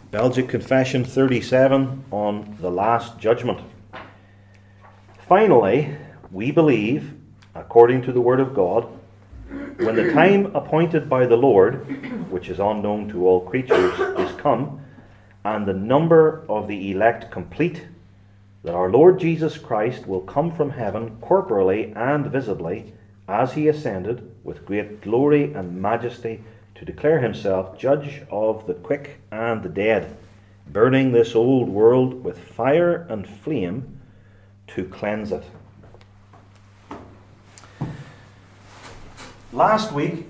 Belgic Confession 37 on the Last Judgment. Finally, we believe, according to the Word of God, when the time appointed by the Lord, which is unknown to all creatures, is come, and the number of the elect complete, that our Lord Jesus Christ will come from heaven corporally and visibly, as he ascended with great glory and majesty, to declare himself judge of the quick and the dead, burning this old world with fire and flame to cleanse it. Last week,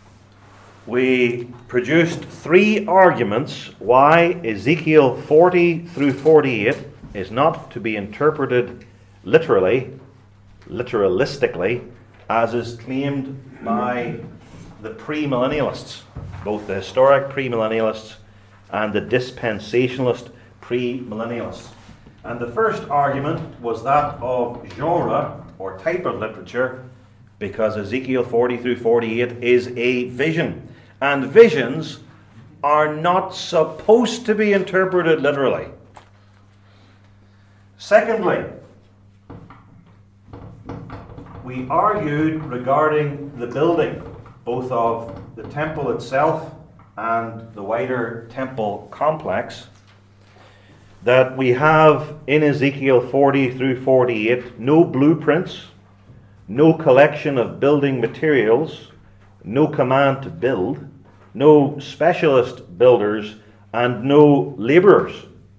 we produced 3 arguments why Ezekiel 40 through 48 is not to be interpreted literalistically, as is claimed by the premillennialists, both the historic premillennialists and the dispensationalist premillennialists. And the first argument was that of genre or type of literature, because Ezekiel 40 through 48 is a vision. And visions are not supposed to be interpreted literally. Secondly, we argued regarding the building, both of the temple itself and the wider temple complex, that we have in Ezekiel 40 through 48 no blueprints, no collection of building materials, no command to build, no specialist builders, and no labourers.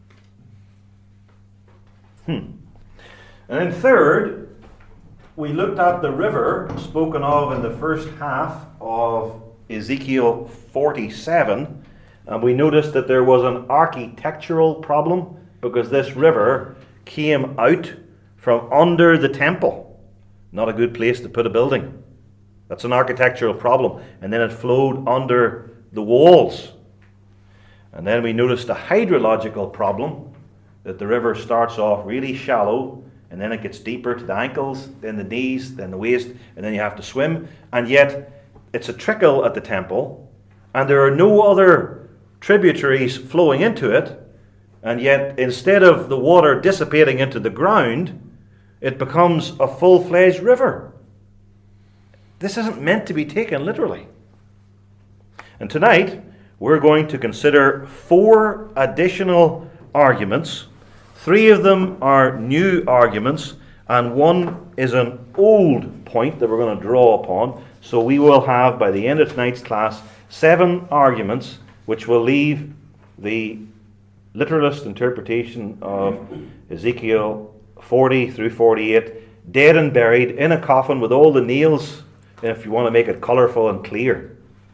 And then third, we looked at the river spoken of in the first half of Ezekiel 47, and we noticed that there was an architectural problem because this river came out from under the temple. Not a good place to put a building. That's an architectural problem. And then it flowed under the walls. And then we noticed a hydrological problem, that the river starts off really shallow, and then it gets deeper to the ankles, then the knees, then the waist, and then you have to swim. And yet, it's a trickle at the temple, and there are no other tributaries flowing into it. And yet, instead of the water dissipating into the ground, it becomes a full-fledged river. This isn't meant to be taken literally. And tonight, we're going to consider 4 additional arguments. 3 of them are new arguments, and 1 is an old point that we're going to draw upon. So we will have, by the end of tonight's class, 7 arguments, which will leave the literalist interpretation of Ezekiel 40 through 48 dead and buried in a coffin with all the nails, if you want to make it colourful and clear.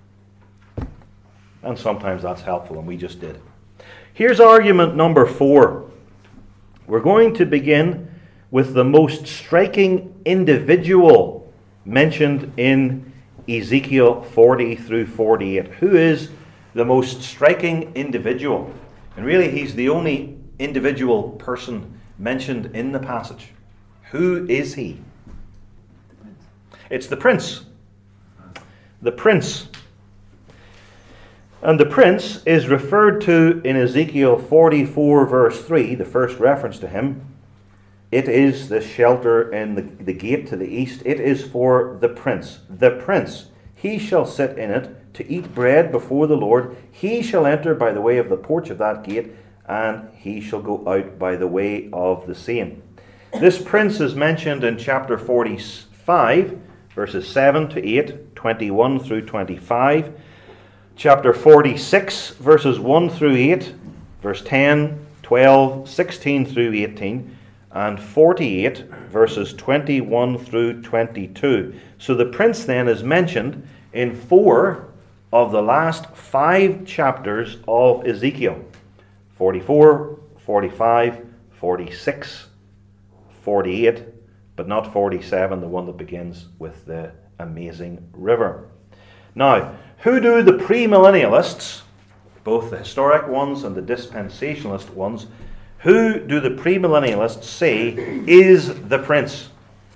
And sometimes that's helpful, and we just did. Here's argument number 4. We're going to begin with the most striking individual mentioned in Ezekiel 40 through 48. Who is the most striking individual? And really, he's the only individual person mentioned in the passage. Who is he? It's the prince. The prince. And the prince is referred to in Ezekiel 44 verse 3, the first reference to him. It is the shelter in the gate to the east. It is for the prince. The prince, he shall sit in it to eat bread before the Lord. He shall enter by the way of the porch of that gate, and he shall go out by the way of the same. This prince is mentioned in chapter 45, verses 7 to 8, 21 through 25. Chapter 46, verses 1 through 8, verse 10, 12, 16 through 18, and 48, verses 21 through 22. So the prince then is mentioned in 4 of the last 5 chapters of Ezekiel. 44, 45, 46, 48, but not 47, the one that begins with the amazing river. Now, who do the premillennialists, both the historic ones and the dispensationalist ones, who do the premillennialists say is the prince?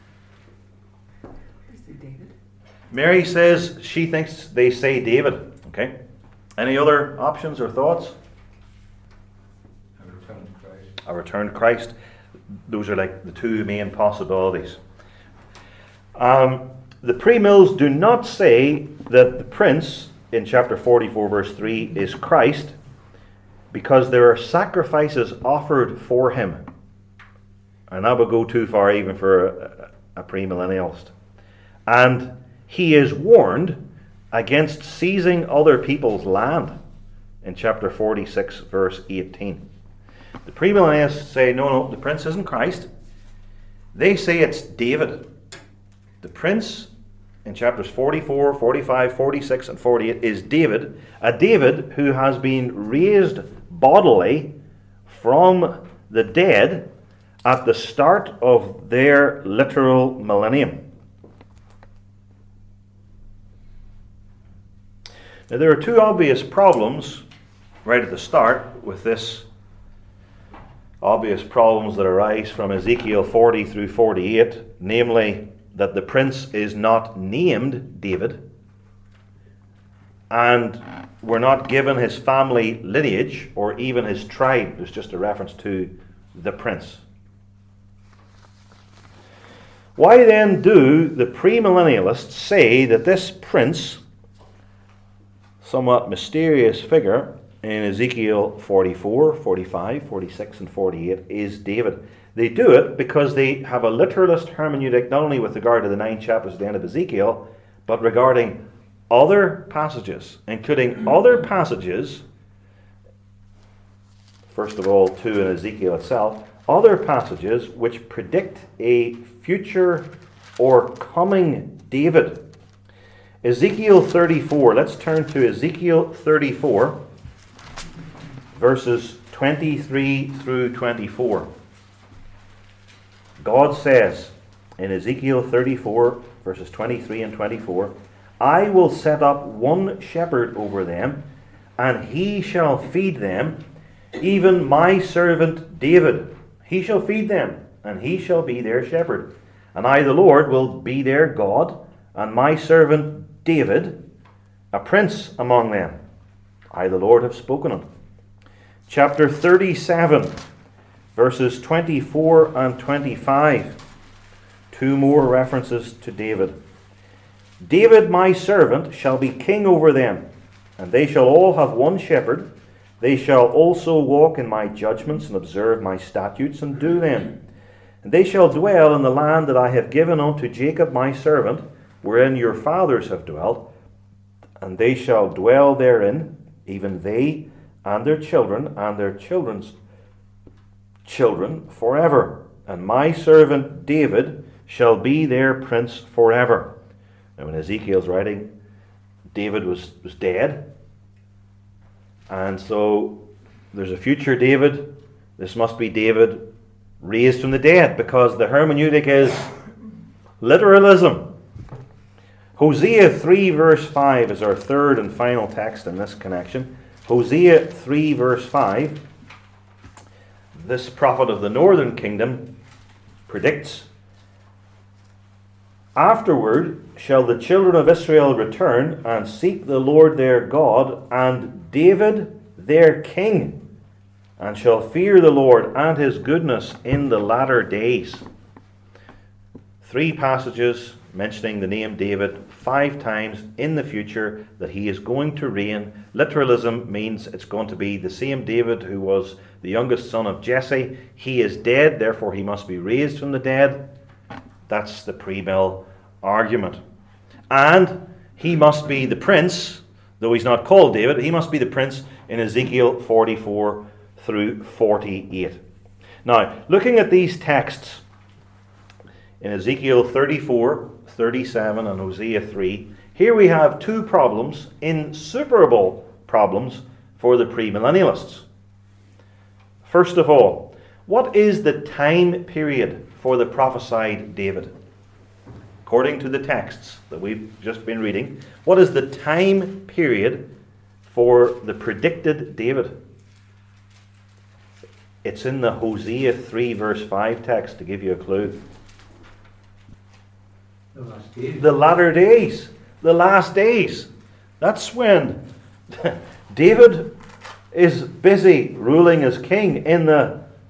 Mary says she thinks they say David. Okay. Any other options or thoughts? a returned Christ. Those are like the two main possibilities. The premills do not say that the prince in chapter 44 verse 3 is Christ, because there are sacrifices offered for him. And that would go too far even for a premillennialist. And he is warned against seizing other people's land in chapter 46 verse 18. The premillennialists say, no, the prince isn't Christ. They say it's David. The prince in chapters 44, 45, 46, and 48 is David, a David who has been raised bodily from the dead at the start of their literal millennium. Now, there are two obvious problems right at the start with this. Obvious problems that arise from Ezekiel 40 through 48, namely that the prince is not named David, and we're not given his family lineage or even his tribe. There's just a reference to the prince. Why then do the premillennialists say that this prince, somewhat mysterious figure in Ezekiel 44, 45, 46, and 48 is David? They do it because they have a literalist hermeneutic, not only with regard to the 9 chapters at the end of Ezekiel, but regarding other passages, including other passages, first of all 2 in Ezekiel itself, other passages which predict a future or coming David. Ezekiel 34, let's turn to Ezekiel 34, verses 23 through 24. God says in Ezekiel 34, verses 23 and 24, I will set up one shepherd over them, and he shall feed them, even my servant David. He shall feed them, and he shall be their shepherd. And I, the Lord, will be their God, and my servant David, a prince among them. I, the Lord, have spoken it. Chapter 37, verses 24 and 25. 2 more references to David. David, my servant, shall be king over them, and they shall all have one shepherd. They shall also walk in my judgments and observe my statutes and do them. And they shall dwell in the land that I have given unto Jacob my servant, wherein your fathers have dwelt, and they shall dwell therein, even they and their children and their children's children forever. And my servant David shall be their prince forever. Now, when Ezekiel's writing, David was dead. And so there's a future David. This must be David raised from the dead, because the hermeneutic is literalism. Hosea 3 verse 5 is our third and final text in this connection. Hosea 3 verse 5. This prophet of the northern kingdom predicts, afterward shall the children of Israel return and seek the Lord their God and David their king, and shall fear the Lord and his goodness in the latter days. 3 passages mentioning the name David 5 times in the future, that he is going to reign. Literalism means it's going to be the same David who was the youngest son of Jesse. He is dead, therefore he must be raised from the dead. That's the premill argument. And he must be the prince, though he's not called David, he must be the prince in Ezekiel 44 through 48. Now, looking at these texts in Ezekiel 34, 37 and Hosea 3, here we have 2 problems, insuperable problems for the premillennialists. First of all, what is the time period for the prophesied David? According to the texts that we've just been reading, what is the time period for the predicted David? It's in the Hosea 3 verse 5 text, to give you a clue. The latter days. The last days. That's when David is busy ruling as king in the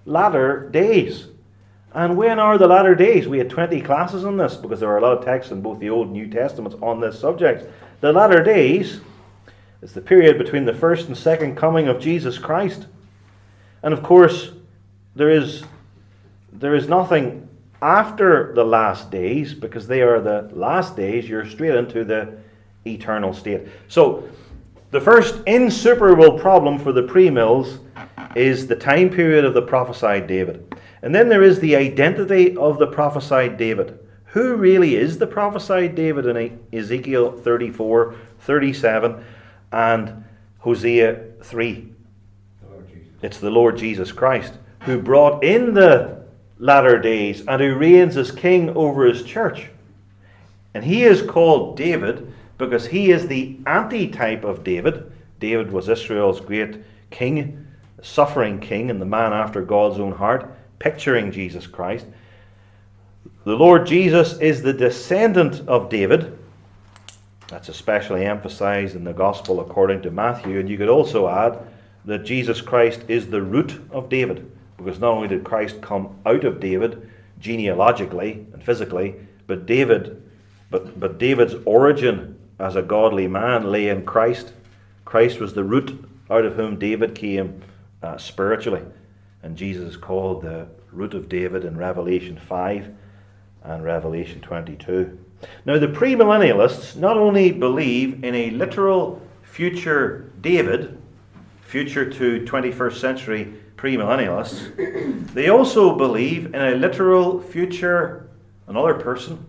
latter days. And when are the latter days? We had 20 classes on this because there are a lot of texts in both the Old and New Testaments on this subject. The latter days is the period between the first and second coming of Jesus Christ. And of course, there is nothing after the last days, because they are the last days. You're straight into the eternal state. So, the first insuperable problem for the pre-mills is the time period of the prophesied David. And then there is the identity of the prophesied David. Who really is the prophesied David in Ezekiel 34, 37, and Hosea 3? It's the Lord Jesus Christ, who brought in the latter days and who reigns as king over his church. And he is called David because he is the antitype of David. David was Israel's great king, suffering king, and the man after God's own heart, picturing Jesus Christ. The Lord Jesus is the descendant of David. That's especially emphasized in the Gospel according to Matthew. And you could also add that Jesus Christ is the root of David, because not only did Christ come out of David genealogically and physically, but David's origin as a godly man lay in Christ. Christ was the root out of whom David came spiritually. And Jesus is called the root of David in Revelation 5 and Revelation 22. Now, the premillennialists not only believe in a literal future David, future to 21st century premillennialists, they also believe in a literal future, another person.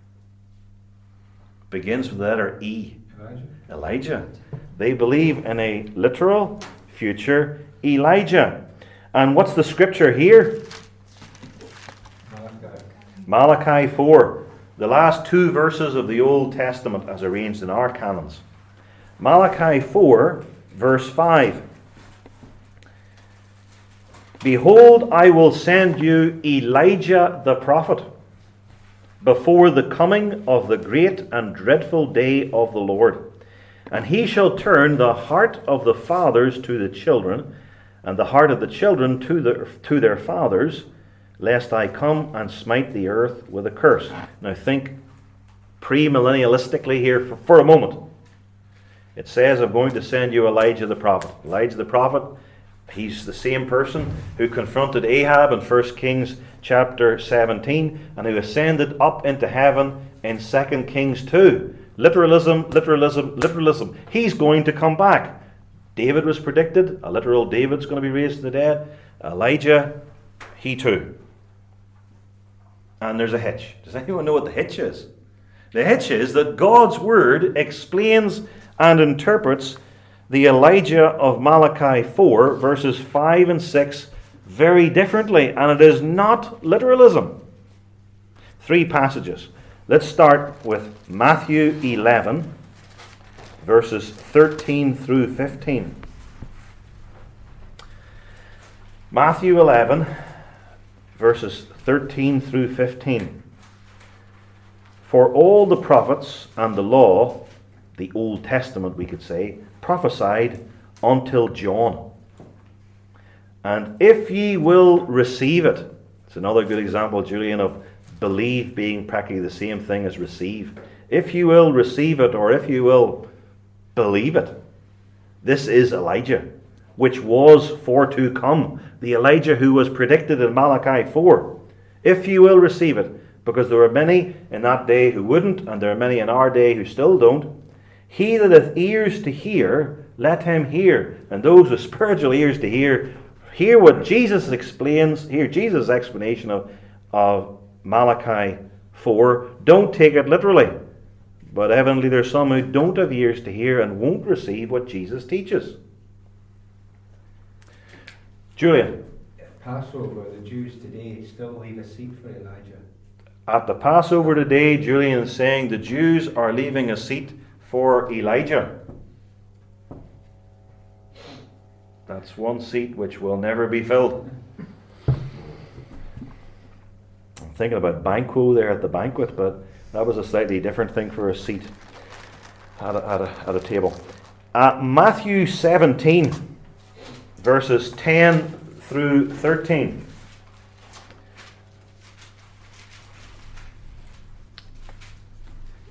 Begins with the letter E. Elijah. They believe in a literal future Elijah. And what's the scripture here? Malachi 4. The last two verses of the Old Testament as arranged in our canons. Malachi 4, verse 5. Behold, I will send you Elijah the prophet before the coming of the great and dreadful day of the Lord. And he shall turn the heart of the fathers to the children, and the heart of the children to their fathers, lest I come and smite the earth with a curse. Now think premillennialistically here for a moment. It says, I'm going to send you Elijah the prophet. Elijah the prophet, he's the same person who confronted Ahab in 1 Kings chapter 17 and who ascended up into heaven in 2 Kings 2. Literalism, literalism, literalism. He's going to come back. David was predicted. A literal David's going to be raised from the dead. Elijah, he too. And there's a hitch. Does anyone know what the hitch is? The hitch is that God's word explains and interprets the Elijah of Malachi 4, verses 5 and 6, very differently. And it is not literalism. 3 passages. Let's start with Matthew 11, verses 13 through 15. Matthew 11, verses 13 through 15. For all the prophets and the law, the Old Testament we could say, prophesied until John. And if ye will receive it, it's another good example, Julian, of believe being practically the same thing as receive. If you will receive it, or if you will believe it, this is Elijah, which was for to come. The Elijah who was predicted in Malachi 4. If you will receive it, because there were many in that day who wouldn't, and there are many in our day who still don't. He that hath ears to hear, let him hear. And those with spiritual ears to hear what Jesus explains, hear Jesus' explanation of Malachi 4. Don't take it literally. But evidently there's some who don't have ears to hear and won't receive what Jesus teaches. Julian. At Passover, the Jews today still leave a seat for Elijah. At the Passover today, Julian is saying the Jews are leaving a seat for Elijah. That's one seat which will never be filled. I'm thinking about Banquo there at the banquet, but that was a slightly different thing for a seat at a table. Matthew 17, verses 10 through 13.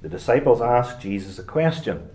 the disciples asked Jesus a question.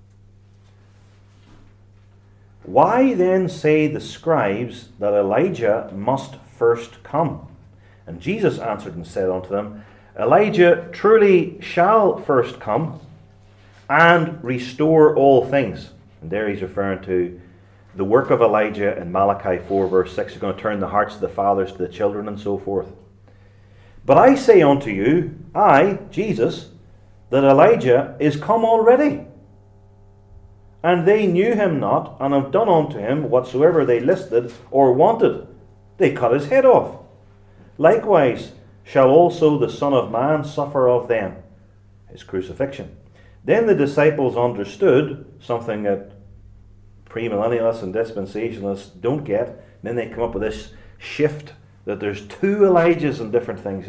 Why then say the scribes that Elijah must first come? And Jesus answered and said unto them, Elijah truly shall first come and restore all things. And there he's referring to the work of Elijah in Malachi 4 verse 6. He's going to turn the hearts of the fathers to the children and so forth. But I say unto you, I, Jesus, that Elijah is come already. And they knew him not, and have done unto him whatsoever they listed or wanted. They cut his head off. Likewise shall also the Son of Man suffer of them, his crucifixion. Then the disciples understood something that premillennialists and dispensationalists don't get. And then they come up with this shift that there's two Elijahs and different things.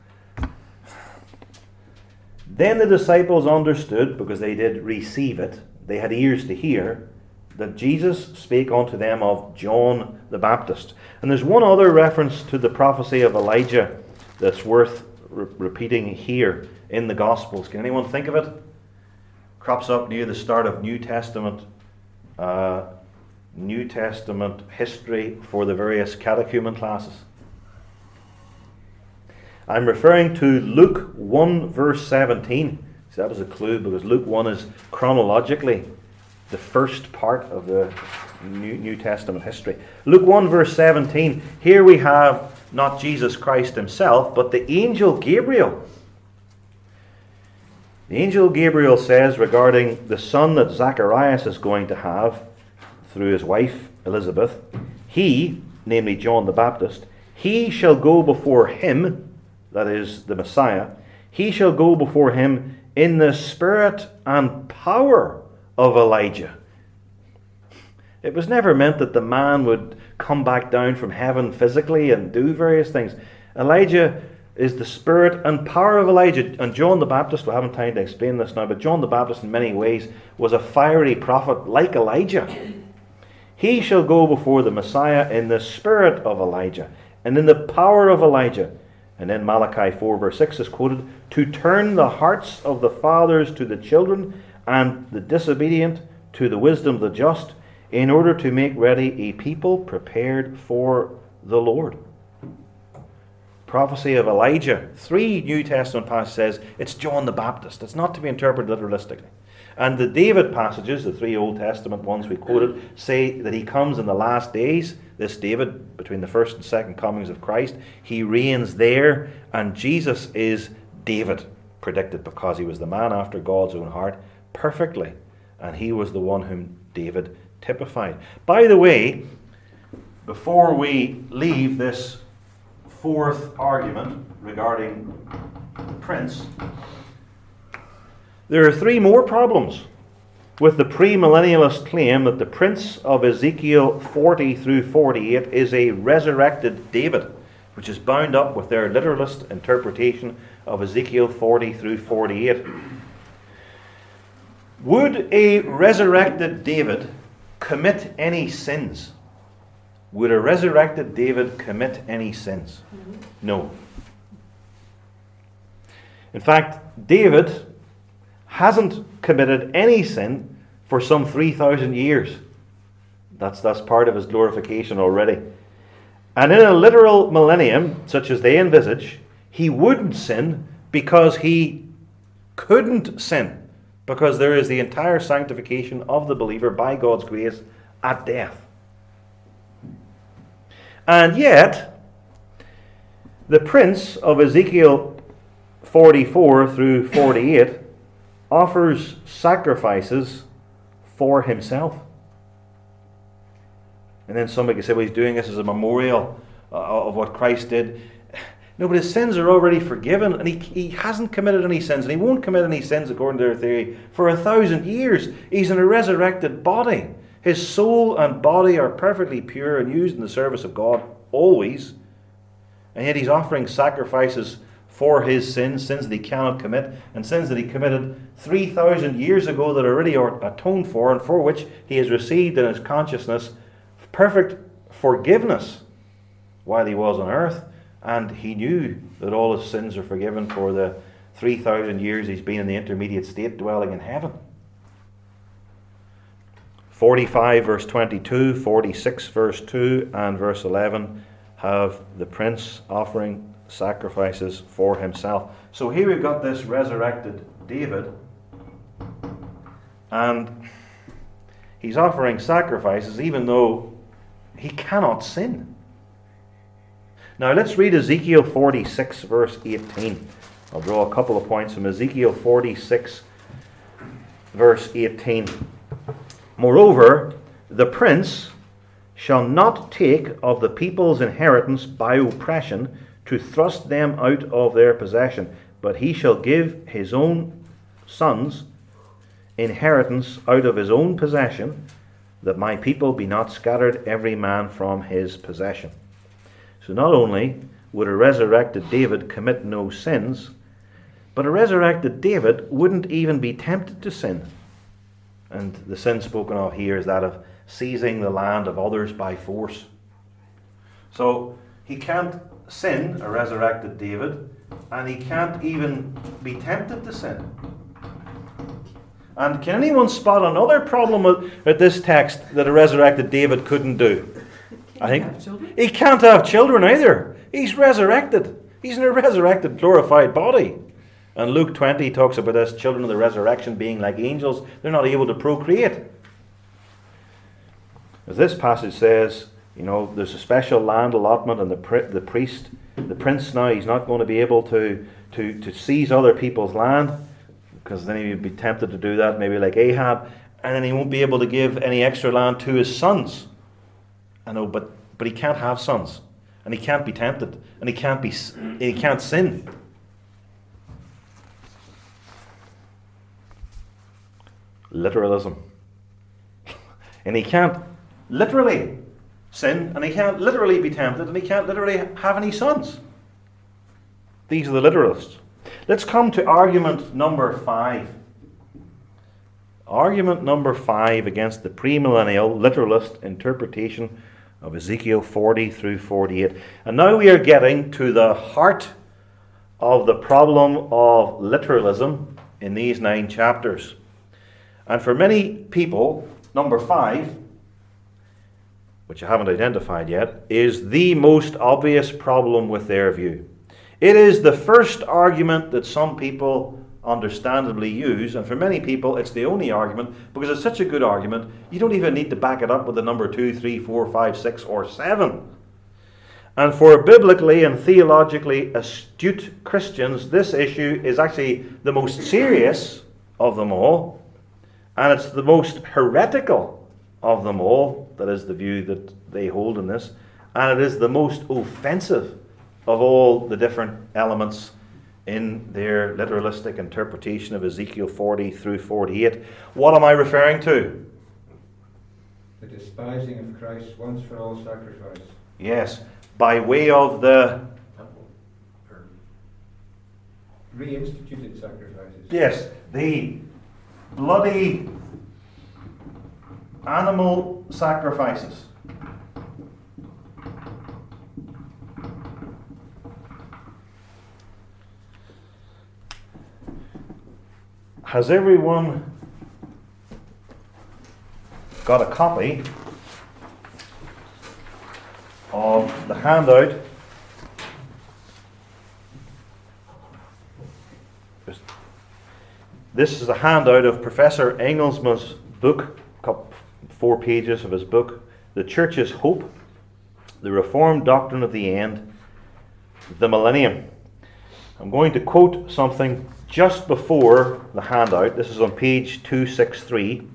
Then the disciples understood, because they did receive it, they had ears to hear, that Jesus spake unto them of John the Baptist. And there's one other reference to the prophecy of Elijah that's worth repeating here in the Gospels. Can anyone think of it? Crops up near the start of New Testament history for the various catechumen classes. I'm referring to Luke 1 verse 17. So that was a clue, because Luke 1 is chronologically the first part of the New Testament history. Luke 1 verse 17. Here we have not Jesus Christ himself, but the angel Gabriel. The angel Gabriel says regarding the son that Zacharias is going to have through his wife Elizabeth, he, namely John the Baptist, he shall go before him, that is the Messiah, he shall go before him in the spirit and power of Elijah. It was never meant that the man would come back down from heaven physically and do various things. Elijah is the spirit and power of Elijah. And John the Baptist, we haven't time to explain this now, but John the Baptist in many ways was a fiery prophet like Elijah. He shall go before the Messiah in the spirit of Elijah and in the power of Elijah. And then Malachi 4 verse 6 is quoted, to turn the hearts of the fathers to the children and the disobedient to the wisdom of the just, in order to make ready a people prepared for the Lord. Prophecy of Elijah. 3 New Testament passages says it's John the Baptist. It's not to be interpreted literalistically. And the David passages, the 3 Old Testament ones we quoted, say that he comes in the last days. This David, between the first and second comings of Christ, he reigns there, and Jesus is David, predicted because he was the man after God's own heart perfectly, and he was the one whom David typified. By the way, before we leave this fourth argument regarding the prince, there are 3 more problems with the premillennialist claim that the prince of Ezekiel 40 through 48 is a resurrected David, which is bound up with their literalist interpretation of Ezekiel 40 through 48. Would a resurrected David commit any sins? Would a resurrected David commit any sins? No. In fact, David hasn't committed any sin for some 3,000 years. That's part of his glorification already. And in a literal millennium, such as they envisage, he wouldn't sin because he couldn't sin, because there is the entire sanctification of the believer by God's grace at death. And yet, the prince of Ezekiel 44 through 48 offers sacrifices for himself. And then somebody could say, well, he's doing this as a memorial of what Christ did. No, but his sins are already forgiven, and he hasn't committed any sins, and he won't commit any sins according to their theory for 1,000 years. He's in a resurrected body. His soul and body are perfectly pure and used in the service of God always. And yet he's offering sacrifices for his sins that he cannot commit, and sins that he committed 3,000 years ago that are already atoned for, and for which he has received in his consciousness perfect forgiveness while he was on earth. And he knew that all his sins are forgiven for the 3,000 years he's been in the intermediate state dwelling in heaven. 45 verse 22, 46 verse 2 and verse 11 have the prince offering sacrifices for himself. So here we've got this resurrected David, and he's offering sacrifices even though he cannot sin. Now let's read Ezekiel 46 verse 18. I'll draw a couple of points from Ezekiel 46 verse 18. Moreover, the prince shall not take of the people's inheritance by oppression to thrust them out of their possession, but he shall give his own sons inheritance out of his own possession, that my people be not scattered every man from his possession. So not only would a resurrected David commit no sins, but a resurrected David wouldn't even be tempted to sin. And the sin spoken of here is that of seizing the land of others by force. So he can't sin, a resurrected David, and he can't even be tempted to sin. And can anyone spot another problem with this text that a resurrected David couldn't do? I think he can't have children either. He's resurrected. He's in a resurrected, glorified body. And Luke 20 talks about this, children of the resurrection being like angels. They're not able to procreate. As this passage says, there's a special land allotment, and the priest, the prince now, he's not going to be able to seize other people's land, because then he would be tempted to do that, maybe like Ahab, and then he won't be able to give any extra land to his sons. I know, but he can't have sons, and he can't be tempted, and he can't sin. Literalism. And he can't literally sin, and he can't literally be tempted, and he can't literally have any sons. These are the literalists. Let's come to argument number 5. Argument number 5 against the premillennial literalist interpretation of Ezekiel 40 through 48. And now we are getting to the heart of the problem of literalism in these 9 chapters. And for many people, number 5, which I haven't identified yet, is the most obvious problem with their view. It is the first argument that some people understandably use, and for many people it's the only argument, because it's such a good argument, you don't even need to back it up with the number 2, 3, 4, 5, 6, or 7. And for biblically and theologically astute Christians, this issue is actually the most serious of them all, and it's the most heretical of them all. That is the view that they hold in this, and it is the most offensive of all the different elements in their literalistic interpretation of Ezekiel 40 through 48. What am I referring to? The despising of Christ's once for all sacrifice. Yes, by way of the reinstituted sacrifices. Yes, the bloody animal sacrifices. Has everyone got a copy of the handout? This is a handout of Professor Engelsman's book, 4 pages of his book, The Church's Hope, The Reformed Doctrine of the End, the Millennium. I'm going to quote something just before the handout. This is on page 263.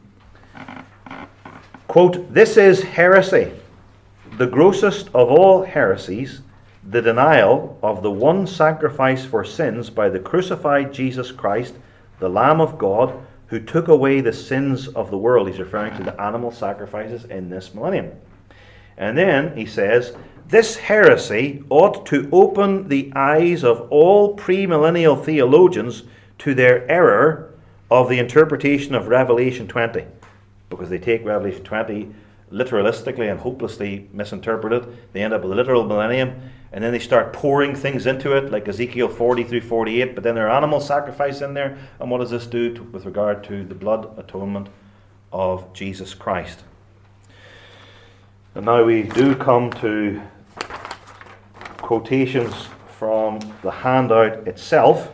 Quote, "This is heresy, the grossest of all heresies, the denial of the one sacrifice for sins by the crucified Jesus Christ, the Lamb of God, who took away the sins of the world." He's referring to the animal sacrifices in this millennium. And then he says, "This heresy ought to open the eyes of all premillennial theologians to their error of the interpretation of Revelation 20. Because they take Revelation 20 literalistically and hopelessly misinterpret it. They end up with a literal millennium. and then they start pouring things into it, like Ezekiel 40 through 48, but then there are animal sacrifice in there. And what does this do with regard to the blood atonement of Jesus Christ? And now we do come to quotations from the handout itself,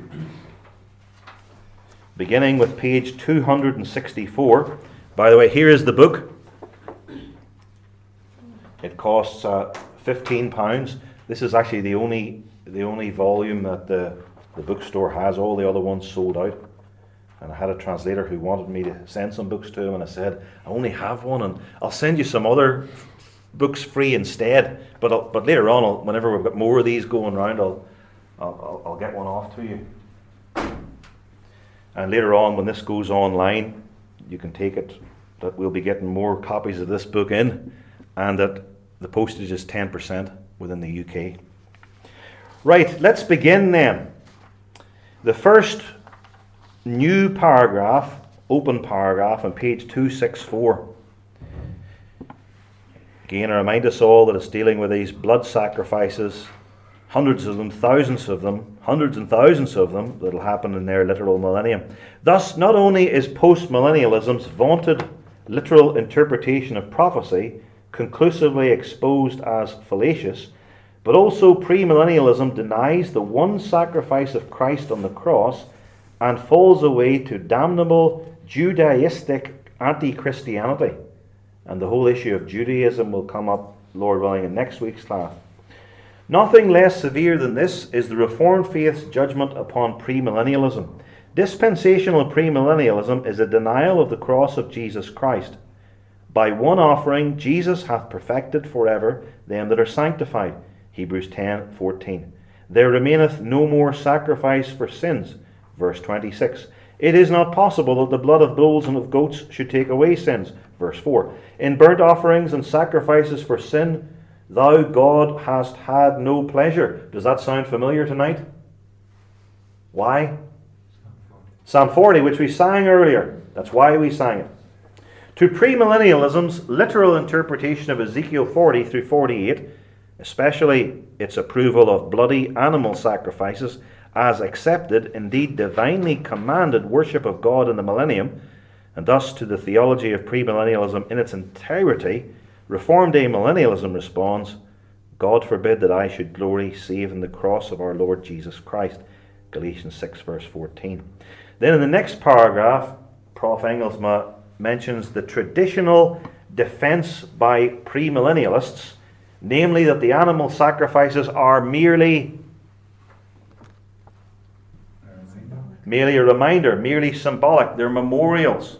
beginning with page 264. By the way, here is the book. It costs £15. This is actually the only volume that the bookstore has. All the other ones sold out. And I had a translator who wanted me to send some books to him, and I said, I only have one, and I'll send you some other books free instead. But later on, whenever we've got more of these going around, I'll get one off to you. And later on, when this goes online, you can take it that we'll be getting more copies of this book in, and that the postage is 10% within the UK. Right, let's begin then. The first new paragraph, open paragraph on page 264. Again, I remind us all that it's dealing with these blood sacrifices, hundreds of them, thousands of them, hundreds and thousands of them, that'll happen in their literal millennium. Thus, not only is postmillennialism's vaunted literal interpretation of prophecy conclusively exposed as fallacious, but also premillennialism denies the one sacrifice of Christ on the cross and falls away to damnable Judaistic anti-Christianity. And the whole issue of Judaism will come up, Lord willing, in next week's class. Nothing less severe than this is the Reformed faith's judgment upon premillennialism. Dispensational premillennialism is a denial of the cross of Jesus Christ. By one offering, Jesus hath perfected forever them that are sanctified. Hebrews 10:14. There remaineth no more sacrifice for sins. Verse 26. It is not possible that the blood of bulls and of goats should take away sins. Verse 4. In burnt offerings and sacrifices for sin, thou, God, hast had no pleasure. Does that sound familiar tonight? Why? Psalm 40, which we sang earlier. That's why we sang it. To premillennialism's literal interpretation of Ezekiel 40 through 48, especially its approval of bloody animal sacrifices as accepted, indeed divinely commanded worship of God in the millennium, and thus to the theology of premillennialism in its entirety, Reformed amillennialism responds, God forbid that I should glory save in the cross of our Lord Jesus Christ. Galatians 6 verse 14. Then in the next paragraph, Prof. Engelsma mentions the traditional defense by premillennialists, namely that the animal sacrifices are merely a reminder, merely symbolic. They're memorials.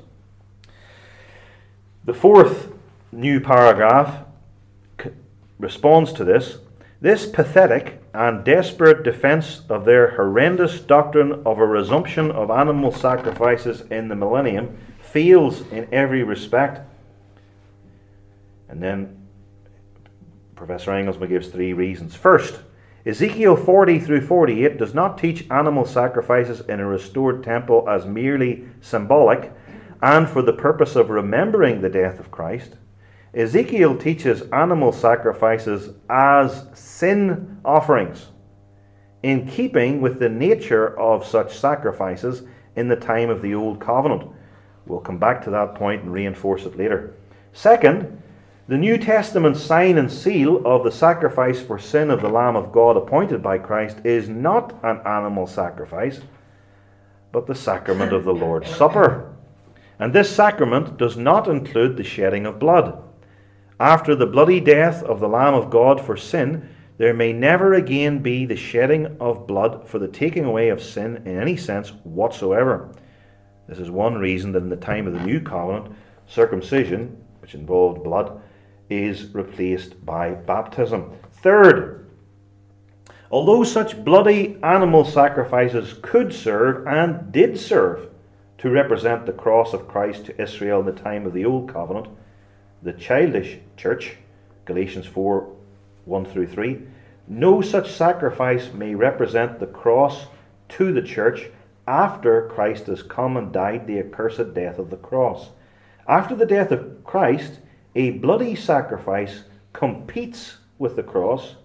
The fourth new paragraph responds to this. This pathetic and desperate defense of their horrendous doctrine of a resumption of animal sacrifices in the millennium fails in every respect. And then Professor Engelsma gives three reasons. First, Ezekiel 40 through 48 does not teach animal sacrifices in a restored temple as merely symbolic and for the purpose of remembering the death of Christ. Ezekiel teaches animal sacrifices as sin offerings, in keeping with the nature of such sacrifices in the time of the Old Covenant. We'll come back to that point and reinforce it later. Second, the New Testament sign and seal of the sacrifice for sin of the Lamb of God appointed by Christ is not an animal sacrifice, but the sacrament of the Lord's Supper. And this sacrament does not include the shedding of blood. After the bloody death of the Lamb of God for sin, there may never again be the shedding of blood for the taking away of sin in any sense whatsoever. This is one reason that in the time of the New Covenant, circumcision, which involved blood, is replaced by baptism. Third, although such bloody animal sacrifices could serve and did serve to represent the cross of Christ to Israel in the time of the Old Covenant, the childish church, Galatians 4, 1 through 3, no such sacrifice may represent the cross to the church after Christ has come and died the accursed death of the cross. After the death of Christ, a bloody sacrifice competes with the cross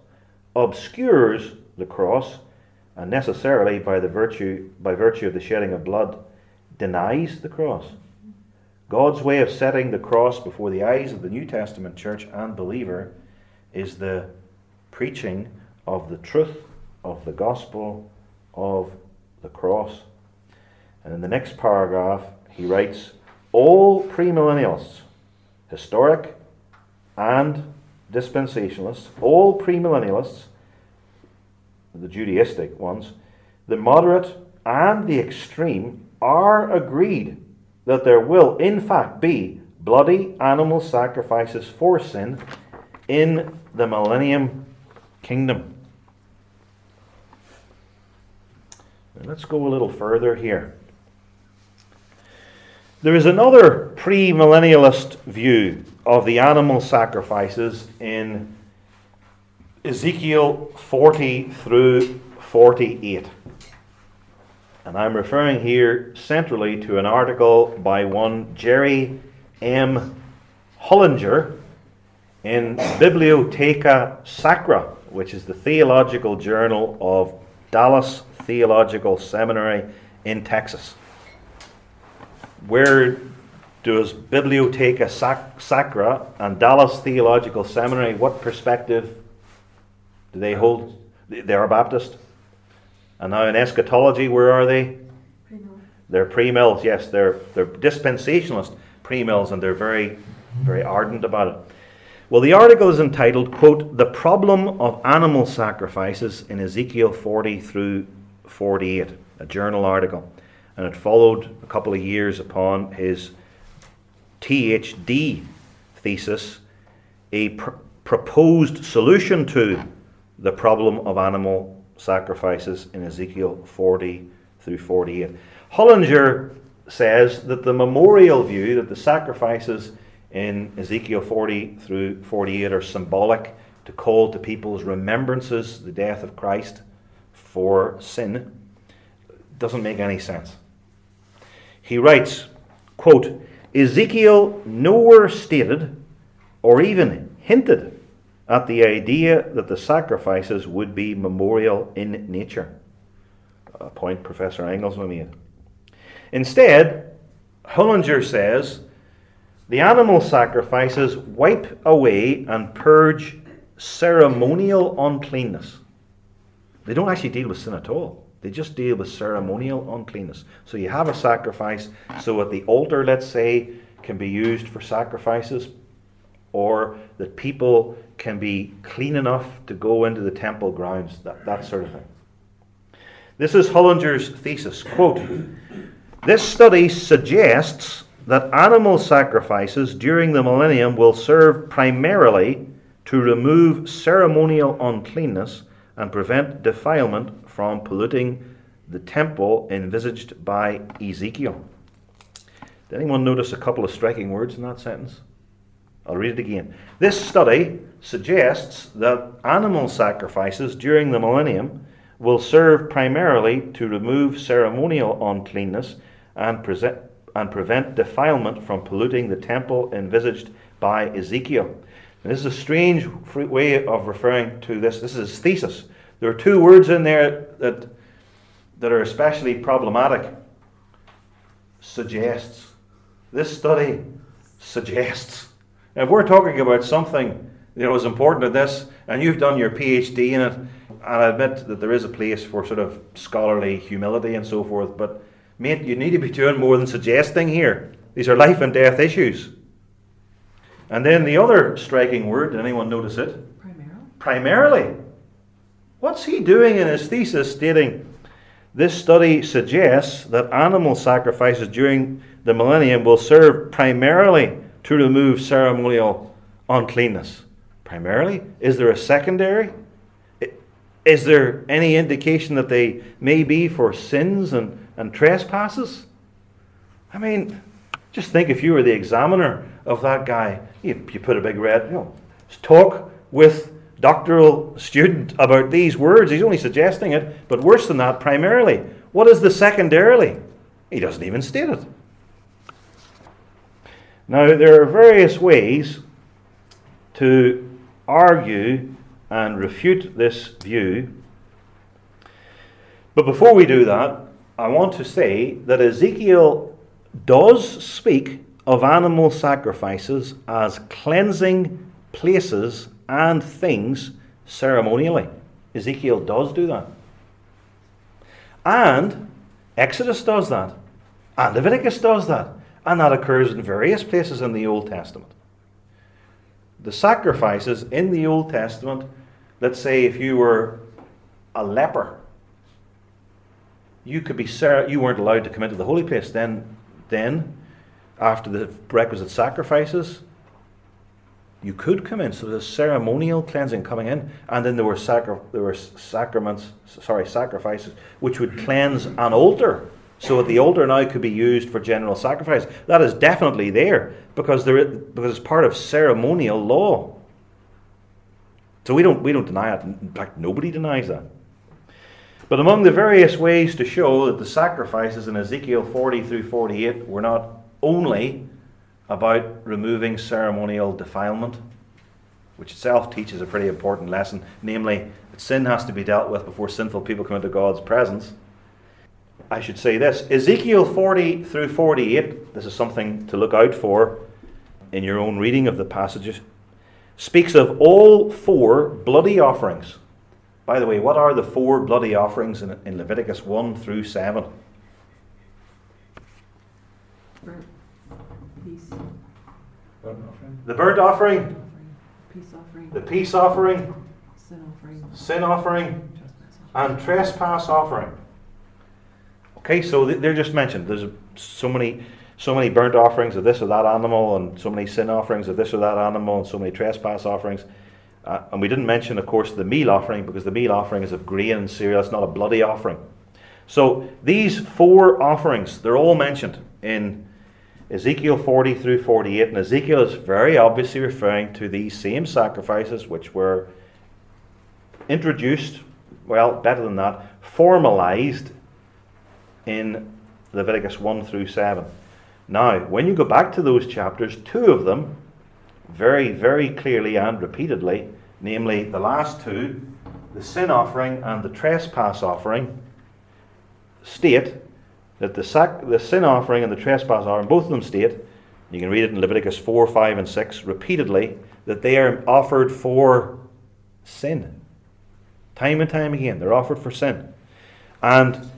obscures the cross, and necessarily by virtue of the shedding of blood denies the cross. God's way of setting the cross before the eyes of the New Testament church and believer is the preaching of the truth of the gospel of the cross. And in the next paragraph, he writes, all premillennialists, historic and dispensationalists, all premillennialists, the Judaistic ones, the moderate and the extreme, are agreed that there will in fact be bloody animal sacrifices for sin in the millennium kingdom. Now let's go a little further here. There is another premillennialist view of the animal sacrifices in Ezekiel 40 through 48. And I'm referring here centrally to an article by one Jerry M. Hollinger in Bibliotheca Sacra, which is the theological journal of Dallas Theological Seminary in Texas. Where does Bibliotheca Sacra and Dallas Theological Seminary, what perspective do they hold? They are Baptist. And now in eschatology, where are they? Premill. They're premills, yes. They're dispensationalist premills, and they're very, very ardent about it. Well, the article is entitled, quote, The Problem of Animal Sacrifices in Ezekiel 40 through 48, a journal article. And it followed a couple of years upon his THD thesis, a proposed solution to the problem of animal sacrifices in Ezekiel 40 through 48. Hollinger says that the memorial view, that the sacrifices in Ezekiel 40 through 48 are symbolic to call to people's remembrances the death of Christ for sin, doesn't make any sense. He writes, quote, Ezekiel nowhere stated or even hinted at the idea that the sacrifices would be memorial in nature, a point Professor Engelsman made. Instead, Hollinger says, the animal sacrifices wipe away and purge ceremonial uncleanness. They don't actually deal with sin at all. They just deal with ceremonial uncleanness. So you have a sacrifice, so at the altar, let's say, can be used for sacrifices, or that people can be clean enough to go into the temple grounds, that sort of thing. This is Hollinger's thesis. Quote, this study suggests that animal sacrifices during the millennium will serve primarily to remove ceremonial uncleanness and prevent defilement from polluting the temple envisaged by Ezekiel. Did anyone notice a couple of striking words in that sentence? I'll read it again. This study suggests that animal sacrifices during the millennium will serve primarily to remove ceremonial uncleanness and prevent defilement from polluting the temple envisaged by Ezekiel. And this is a strange way of referring to this. This is his thesis. There are two words in there that are especially problematic. Suggests. This study suggests. Now, if we're talking about something as important as this, and you've done your PhD in it, and I admit that there is a place for sort of scholarly humility and so forth, but mate, you need to be doing more than suggesting here. These are life and death issues. And then the other striking word, did anyone notice it? Primarily. What's he doing in his thesis stating, this study suggests that animal sacrifices during the millennium will serve primarily to remove ceremonial uncleanness? Primarily? Is there a secondary? Is there any indication that they may be for sins and trespasses? I mean, just think if you were the examiner of that guy, you put a big red, talk with doctoral student about these words. He's only suggesting it, but worse than that, primarily. What is the secondarily? He doesn't even state it. Now, there are various ways to argue and refute this view. But before we do that, I want to say that Ezekiel does speak of animal sacrifices as cleansing places and things ceremonially. Ezekiel does do that. And Exodus does that. And Leviticus does that. And that occurs in various places in the Old Testament. The sacrifices in the Old Testament, let's say if you were a leper, you weren't allowed to come into the holy place. Then, after the requisite sacrifices, you could come in. So there's ceremonial cleansing coming in, and then there were sacrifices which would cleanse an altar, so that the altar now could be used for general sacrifice. That is definitely there because it's part of ceremonial law. So we don't deny it. In fact, nobody denies that. But among the various ways to show that the sacrifices in Ezekiel 40 through 48 were not only about removing ceremonial defilement, which itself teaches a pretty important lesson, namely that sin has to be dealt with before sinful people come into God's presence. I should say this, Ezekiel 40 through 48, this is something to look out for in your own reading of the passages, speaks of all 4 bloody offerings. By the way, what are the 4 bloody offerings in Leviticus 1 through 7? Peace. Burnt offering. The burnt offering, Peace offering. the peace offering, Sin offering. and trespass offering. Okay, so they're just mentioned. There's so many burnt offerings of this or that animal, and so many sin offerings of this or that animal, and so many trespass offerings. And we didn't mention, of course, the meal offering, because the meal offering is of grain and cereal. It's not a bloody offering. So these 4 offerings, they're all mentioned in Ezekiel 40 through 48. And Ezekiel is very obviously referring to these same sacrifices which were introduced, well, better than that, formalized in Leviticus 1 through 7. Now, when you go back to those chapters, 2 of them, very, very clearly and repeatedly, namely the last 2, the sin offering and the trespass offering, state that the sin offering and the trespass offering, both of them state, you can read it in Leviticus 4, 5 and 6, repeatedly, that they are offered for sin. Time and time again, they're offered for sin. And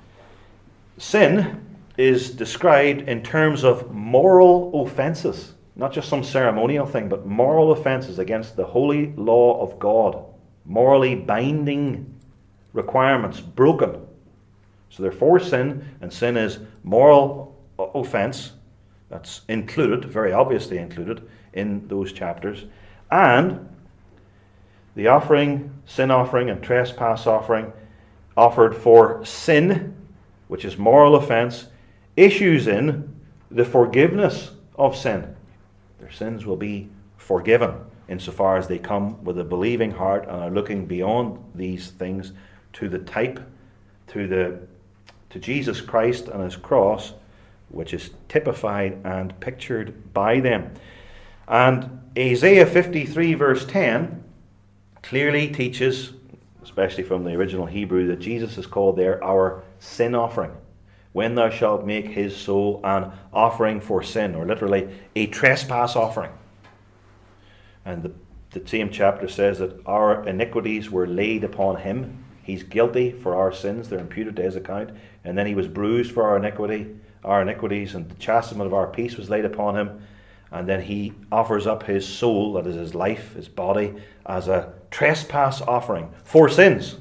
sin is described in terms of moral offences. Not just some ceremonial thing, but moral offences against the holy law of God. Morally binding requirements broken. So they're for sin, and sin is moral offence. That's included, very obviously included, in those chapters. And the offering, sin offering and trespass offering, offered for sin, which is moral offence, issues in the forgiveness of sin. Their sins will be forgiven insofar as they come with a believing heart and are looking beyond these things to the type, to Jesus Christ and his cross, which is typified and pictured by them. And Isaiah 53 verse 10 clearly teaches, especially from the original Hebrew, that Jesus is called there our sin offering. When thou shalt make his soul an offering for sin, or literally a trespass offering. And the same chapter says that our iniquities were laid upon him. He's guilty for our sins, they're imputed to his account. And then he was bruised for our iniquities, and the chastisement of our peace was laid upon him. And then he offers up his soul, that is his life, his body, as a trespass offering for sins.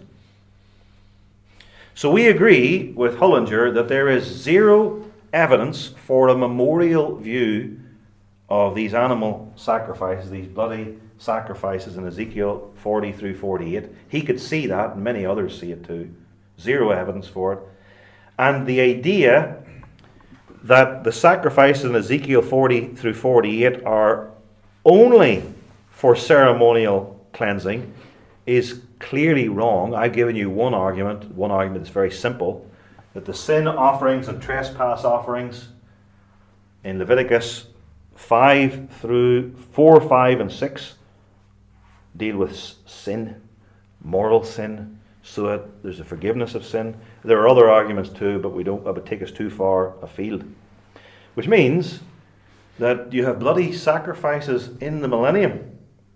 So we agree with Hullinger that there is zero evidence for a memorial view of these animal sacrifices, these bloody sacrifices in Ezekiel 40 through 48. He could see that, and many others see it too. Zero evidence for it. And the idea that the sacrifices in Ezekiel 40 through 48 are only for ceremonial cleansing is clearly wrong. I've given you one argument that's very simple, that the sin offerings and trespass offerings in Leviticus 4, 5, and 6 deal with sin, moral sin, so that there's a forgiveness of sin. There are other arguments too, but that would take us too far afield. Which means that you have bloody sacrifices in the millennium.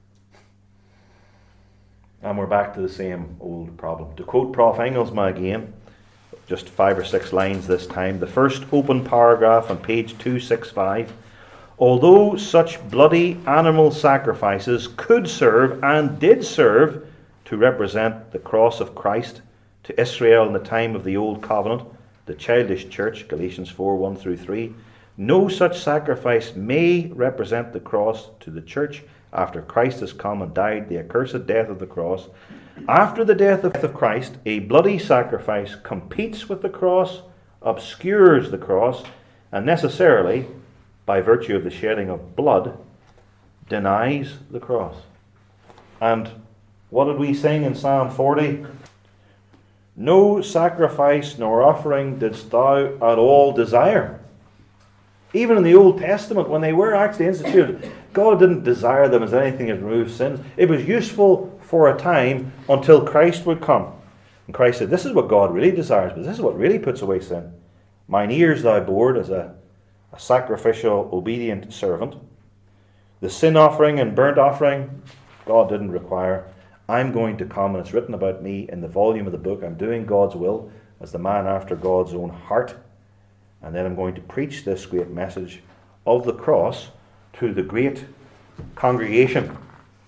And we're back to the same old problem. To quote Prof. Engelsma again, just 5 or 6 lines this time, the first open paragraph on page 265, although such bloody animal sacrifices could serve and did serve to represent the cross of Christ to Israel in the time of the Old Covenant, the childish church, Galatians 4, 1 through 3, no such sacrifice may represent the cross to the church after Christ has come and died the accursed death of the cross. After the death of Christ, a bloody sacrifice competes with the cross, obscures the cross, and necessarily, by virtue of the shedding of blood, denies the cross. And what did we sing in Psalm 40? No sacrifice nor offering didst thou at all desire. Even in the Old Testament, when they were actually instituted, God didn't desire them as anything that removed sins. It was useful for a time until Christ would come. And Christ said, this is what God really desires, but this is what really puts away sin. Mine ears thou bored as a sacrificial, obedient servant. The sin offering and burnt offering, God didn't require. I'm going to come, and it's written about me in the volume of the book. I'm doing God's will as the man after God's own heart. And then I'm going to preach this great message of the cross to the great congregation.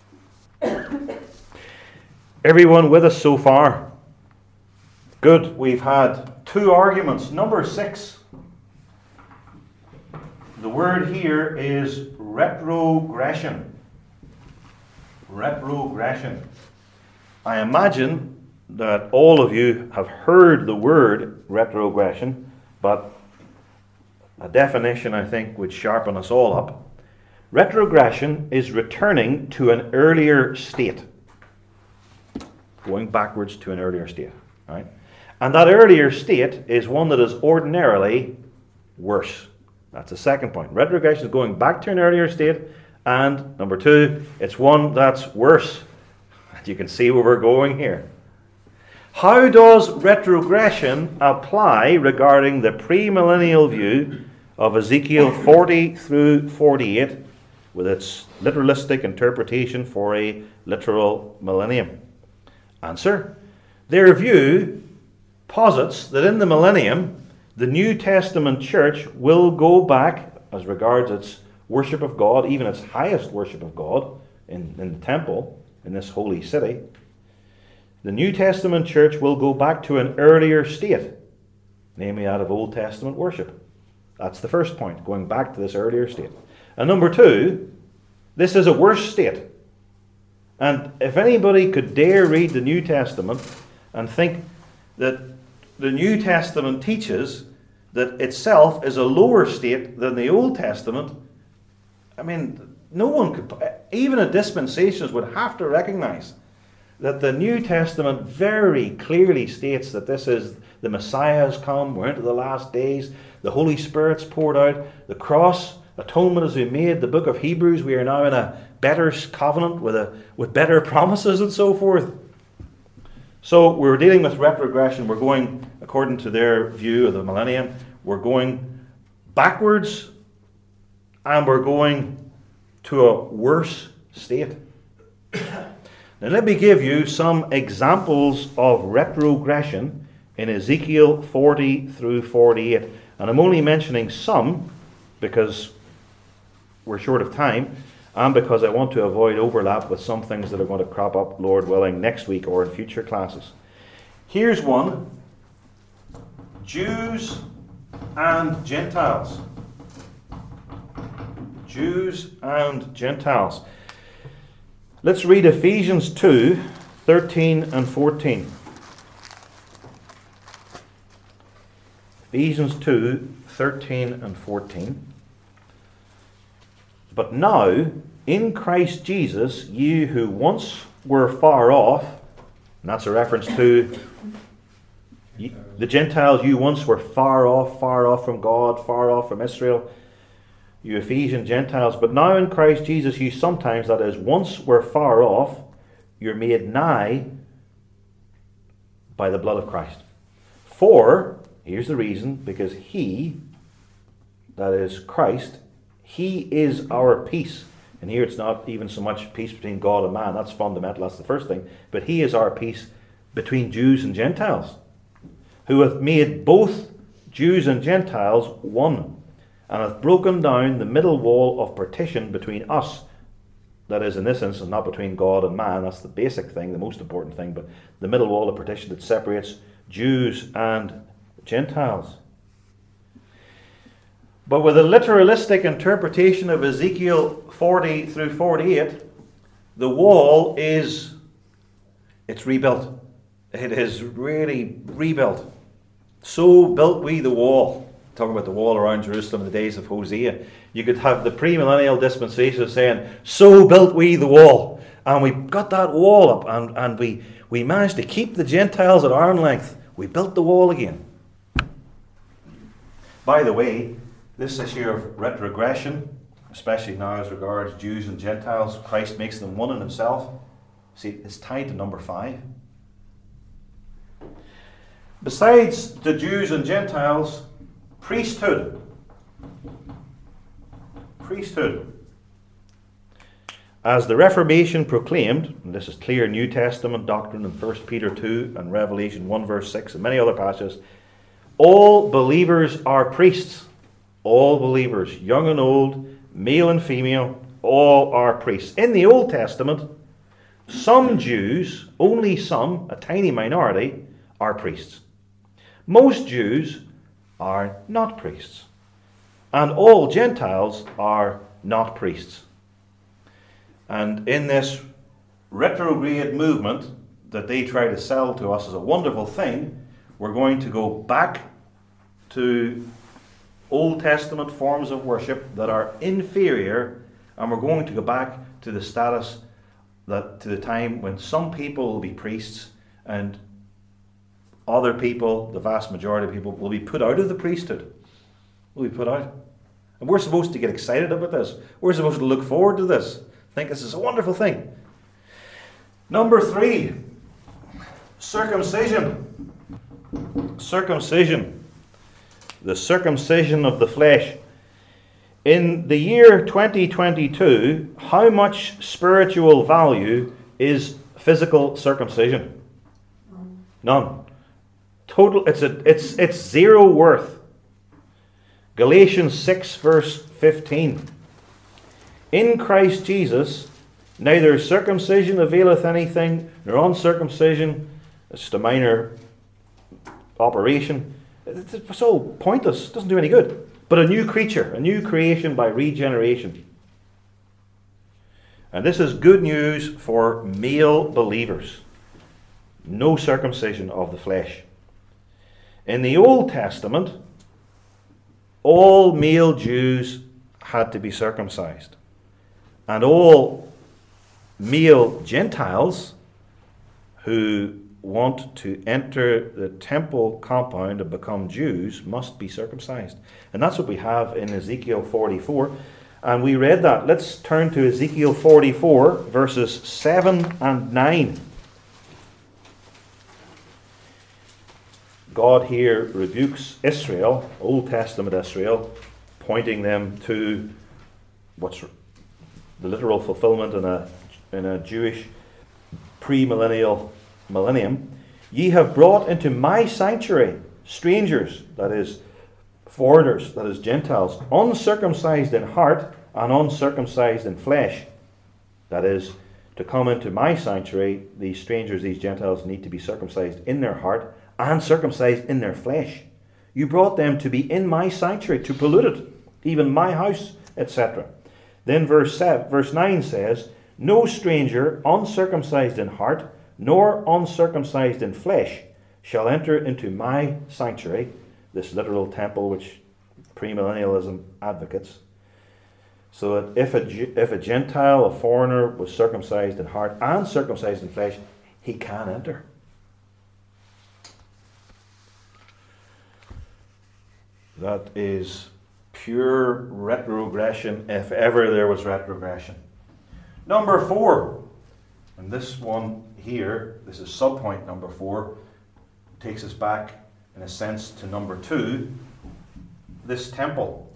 Everyone with us so far? Good. We've had 2 arguments. Number 6. The word here is retrogression. Retrogression. I imagine that all of you have heard the word retrogression, but a definition, I think, would sharpen us all up. Retrogression is returning to an earlier state. Going backwards to an earlier state. Right? And that earlier state is one that is ordinarily worse. That's the second point. Retrogression is going back to an earlier state. And number 2, it's one that's worse. You can see where we're going here. How does retrogression apply regarding the premillennial view of Ezekiel 40 through 48 with its literalistic interpretation for a literal millennium? Answer: their view posits that in the millennium, the New Testament church will go back, as regards its worship of God, even its highest worship of God in the temple, in this holy city. The New Testament church will go back to an earlier state, namely out of Old Testament worship. That's the first point, going back to this earlier state. And number 2, this is a worse state. And if anybody could dare read the New Testament and think that the New Testament teaches that itself is a lower state than the Old Testament, I mean, no one could, even a dispensationalist would have to recognize that the New Testament very clearly states that this is the Messiah has come, we're into the last days, the Holy Spirit's poured out, the cross, atonement has been made, the book of Hebrews, we are now in a better covenant with better promises and so forth. So we're dealing with retrogression. We're going, according to their view of the millennium, we're going backwards and we're going to a worse state. Now let me give you some examples of retrogression in Ezekiel 40 through 48. And I'm only mentioning some because we're short of time and because I want to avoid overlap with some things that are going to crop up, Lord willing, next week or in future classes. Here's one: Jews and Gentiles. Jews and Gentiles. Let's read Ephesians 2, 13 and 14. Ephesians 2, 13 and 14. But now, in Christ Jesus, you who once were far off, and that's a reference to the Gentiles, you once were far off from God, far off from Israel, you Ephesian Gentiles, but now in Christ Jesus, you sometimes, that is, once were far off, you're made nigh by the blood of Christ. For, here's the reason, because he, that is Christ, he is our peace. And here it's not even so much peace between God and man, that's fundamental, that's the first thing. But he is our peace between Jews and Gentiles, who hath made both Jews and Gentiles one, and hath broken down the middle wall of partition between us. That is, in this instance, not between God and man, that's the basic thing, the most important thing, but the middle wall of partition that separates Jews and Gentiles. But with a literalistic interpretation of Ezekiel 40 through 48, the wall it's rebuilt. It is really rebuilt. So built we the wall. Talking about the wall around Jerusalem in the days of Hosea. You could have the premillennial dispensation saying, so built we the wall. And we got that wall up, and we managed to keep the Gentiles at arm's length. We built the wall again. By the way, this issue of retrogression, especially now as regards Jews and Gentiles, Christ makes them one in himself. See, it's tied to number 5. Besides the Jews and Gentiles, priesthood. Priesthood. As the Reformation proclaimed, and this is clear New Testament doctrine in 1 Peter 2 and Revelation 1 verse 6 and many other passages, all believers are priests. All believers, young and old, male and female, all are priests. In the Old Testament, some Jews, only some, a tiny minority, are priests. Most Jews are not priests. And all Gentiles are not priests. And in this retrograde movement that they try to sell to us as a wonderful thing, we're going to go back to Old Testament forms of worship that are inferior, and we're going to go back to the status, to the time when some people will be priests and other people, the vast majority of people, will be put out of the priesthood. Will be put out. And we're supposed to get excited about this. We're supposed to look forward to this. Think this is a wonderful thing. Number 3, circumcision. Circumcision. The circumcision of the flesh. In the year 2022, how much spiritual value is physical circumcision? None. Total. It's zero worth. Galatians 6 verse 15. In Christ Jesus, neither circumcision availeth anything, nor uncircumcision. It's just a minor operation. It's so pointless. It doesn't do any good. But a new creature, a new creation by regeneration. And this is good news for male believers. No circumcision of the flesh. In the Old Testament, all male Jews had to be circumcised. And all male Gentiles who want to enter the temple compound and become Jews must be circumcised. And that's what we have in Ezekiel 44. And we read that. Let's turn to Ezekiel 44, verses 7 and 9. God here rebukes Israel, Old Testament Israel, pointing them to what's the literal fulfillment in a Jewish premillennial millennium. Ye have brought into my sanctuary strangers, that is foreigners, that is Gentiles, uncircumcised in heart and uncircumcised in flesh. That is, to come into my sanctuary, these strangers, these Gentiles, need to be circumcised in their heart and circumcised in their flesh. You brought them to be in my sanctuary, to pollute it, even my house, etc. Then verse 9 says, no stranger uncircumcised in heart, nor uncircumcised in flesh, shall enter into my sanctuary, this literal temple which premillennialism advocates. So that if a Gentile, a foreigner, was circumcised in heart and circumcised in flesh, he can enter. That is pure retrogression, if ever there was retrogression. Number 4, And this one here, this is subpoint number 4, takes us back, in a sense, to number 2, this temple.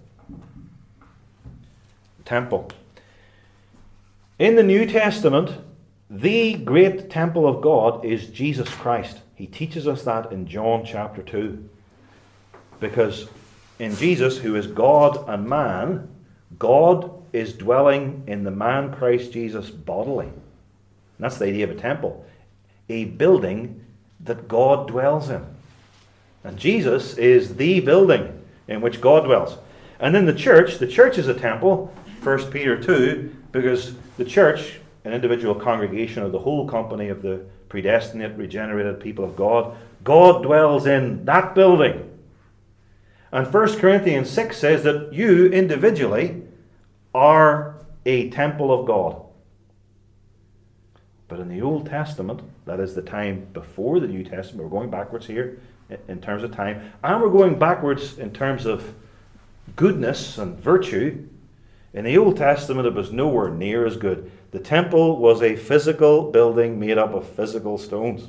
Temple. In the New Testament, the great temple of God is Jesus Christ. He teaches us that in John chapter 2. Because in Jesus, who is God and man, God is dwelling in the man Christ Jesus bodily. And that's the idea of a temple. A building that God dwells in. And Jesus is the building in which God dwells. And then the church is a temple, 1 Peter 2, because the church, an individual congregation of the whole company of the predestinate, regenerated people of God, God dwells in that building. And 1 Corinthians 6 says that you individually are a temple of God. But in the Old Testament, that is the time before the New Testament, we're going backwards here in terms of time, and we're going backwards in terms of goodness and virtue. In the Old Testament, it was nowhere near as good. The temple was a physical building made up of physical stones.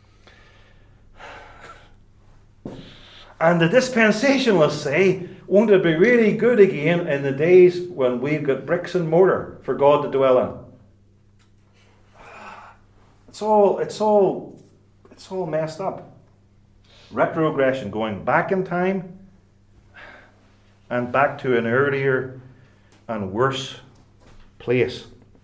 And the dispensationalists say, won't it be really good again in the days when we've got bricks and mortar for God to dwell in? It's all messed up. Retrogression, going back in time and back to an earlier and worse place.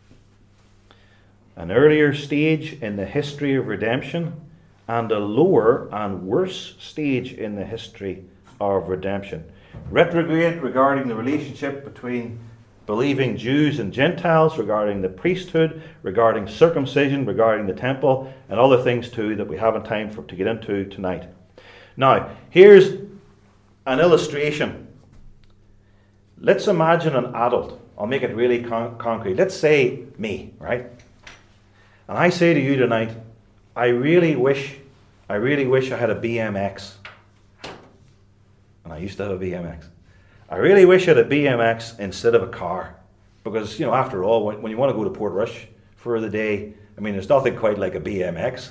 An earlier stage in the history of redemption and a lower and worse stage in the history of redemption. Retrograde regarding the relationship between believing Jews and Gentiles, regarding the priesthood, regarding circumcision, regarding the temple, and other things too that we haven't time to get into tonight. Now, here's an illustration. Let's imagine an adult. I'll make it really concrete. Let's say me, right? And I say to you tonight, I really wish I had a BMX. And I used to have a BMX. I really wish I had a BMX instead of a car. Because, after all, when you want to go to Portrush for the day, there's nothing quite like a BMX.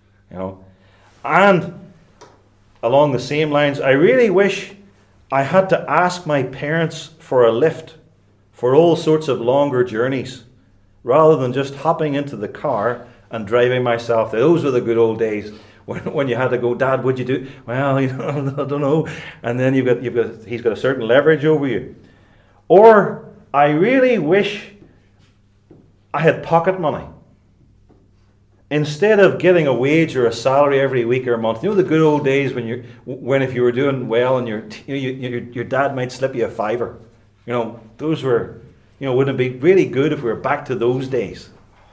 And along the same lines, I really wish I had to ask my parents for a lift for all sorts of longer journeys, rather than just hopping into the car and driving myself. Those were the good old days when you had to go, Dad, what'd you do? Well, I don't know. And then he's got a certain leverage over you. Or I really wish I had pocket money. Instead of getting a wage or a salary every week or a month. The good old days when if you were doing well and your dad might slip you a $5. Those were, wouldn't it be really good if we were back to those days?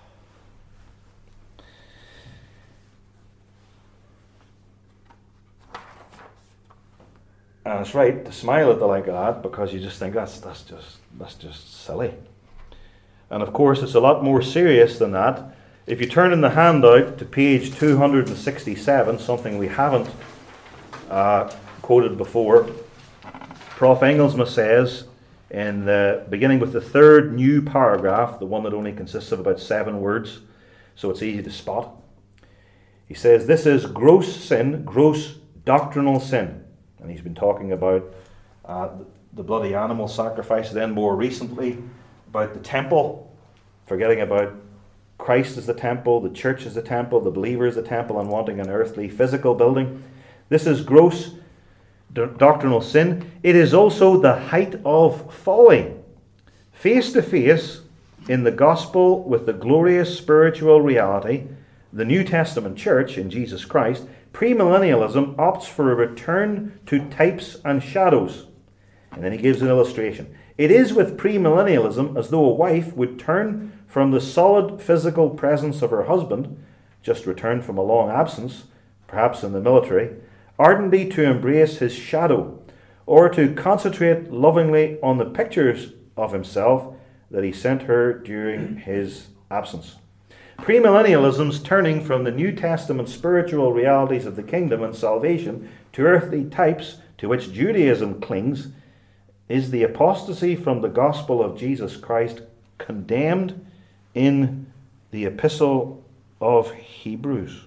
And it's right to smile at the like of that, because you just think that's just silly. And of course, it's a lot more serious than that. If you turn in the handout to page 267, something we haven't quoted before, Prof. Engelsma says, in the beginning with the third new paragraph, the one that only consists of about 7 words, so it's easy to spot. He says, this is gross sin, gross doctrinal sin. And he's been talking about the bloody animal sacrifice, then more recently about the temple, forgetting about Christ as the temple, the church as the temple, the believer as the temple, and wanting an earthly physical building. This is gross doctrinal sin. It is also the height of folly. Face to face in the gospel with the glorious spiritual reality, the New Testament church in Jesus Christ, premillennialism opts for a return to types and shadows. And then he gives an illustration. It is with premillennialism as though a wife would turn from the solid physical presence of her husband, just returned from a long absence, perhaps in the military, ardently to embrace his shadow, or to concentrate lovingly on the pictures of himself that he sent her during his absence. Premillennialism's turning from the New Testament spiritual realities of the kingdom and salvation to earthly types to which Judaism clings is the apostasy from the gospel of Jesus Christ, condemned in the Epistle of Hebrews.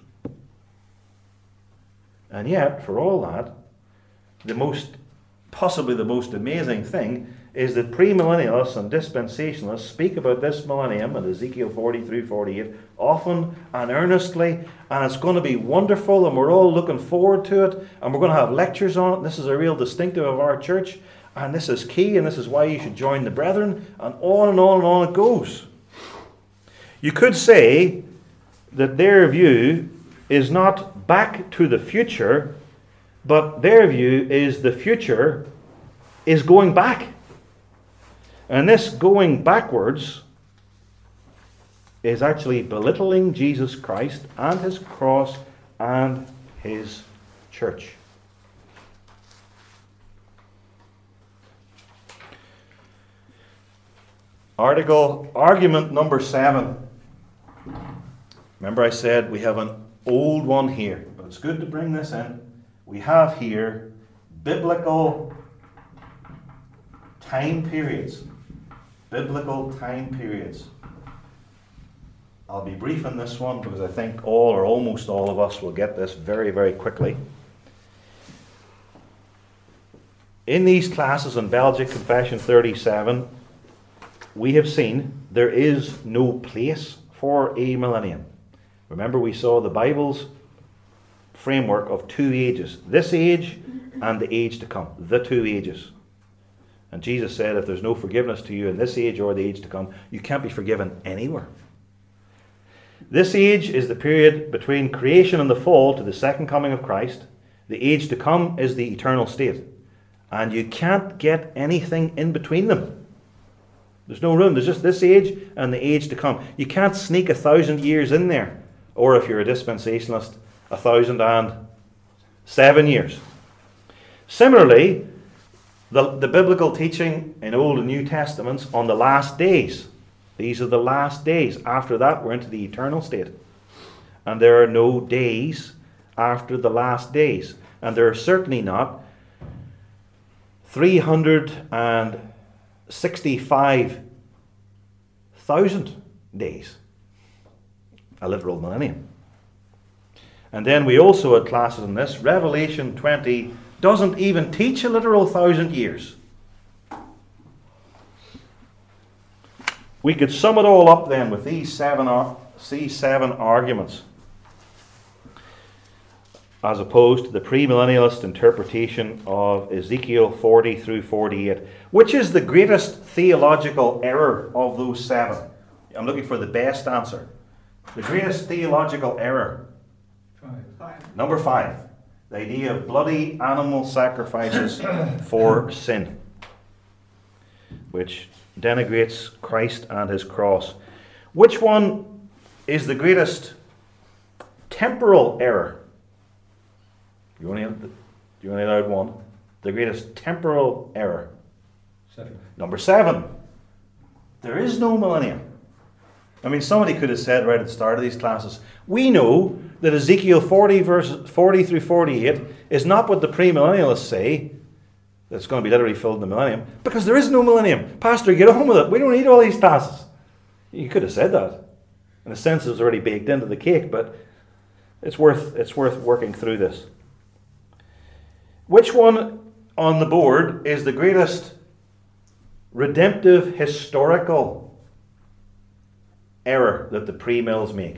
And yet, for all that, possibly the most amazing thing is that premillennialists and dispensationalists speak about this millennium and Ezekiel 40 through 48 often and earnestly, and it's going to be wonderful, and we're all looking forward to it, and we're going to have lectures on it, and this is a real distinctive of our church, and this is key, and this is why you should join the brethren, and on and on and on it goes. You could say that their view is not back to the future, but their view is the future is going back. And this going backwards is actually belittling Jesus Christ and his cross and his church. Argument number 7. Remember I said we have an old one here, but it's good to bring this in. We have here biblical time periods. Biblical time periods. I'll be brief in this one because I think all or almost all of us will get this very, very quickly. In these classes in Belgic Confession 37, we have seen there is no place for a millennium. Remember, we saw the Bible's framework of 2 ages. This age and the age to come. The 2 ages. And Jesus said, if there's no forgiveness to you in this age or the age to come, you can't be forgiven anywhere. This age is the period between creation and the fall to the second coming of Christ. The age to come is the eternal state. And you can't get anything in between them. There's no room. There's just this age and the age to come. You can't sneak 1,000 years in there. Or if you're a dispensationalist, 1,007 years. Similarly, the biblical teaching in Old and New Testaments on the last days. These are the last days. After that, we're into the eternal state. And there are no days after the last days. And there are certainly not 365,000 days. A literal millennium. And then we also had classes on this. Revelation 20 doesn't even teach a literal 1,000 years. We could sum it all up then with these seven arguments, as opposed to the premillennialist interpretation of Ezekiel 40 through 48. Which is the greatest theological error of those 7? I'm looking for the best answer. The greatest theological error. 5. Number 5. The idea of bloody animal sacrifices for sin, which denigrates Christ and his cross. Which one is the greatest temporal error? You only allowed one. The greatest temporal error. 7. Number 7. There is no millennium. I mean, somebody could have said right at the start of these classes, we know that Ezekiel 40 verses 40 through 48 is not what the premillennialists say, that it's going to be literally filled in the millennium, because there is no millennium. Pastor, get on with it. We don't need all these classes. You could have said that. In a sense, it was already baked into the cake, but it's worth working through this. Which one on the board is the greatest redemptive historical error that the pre-mills make?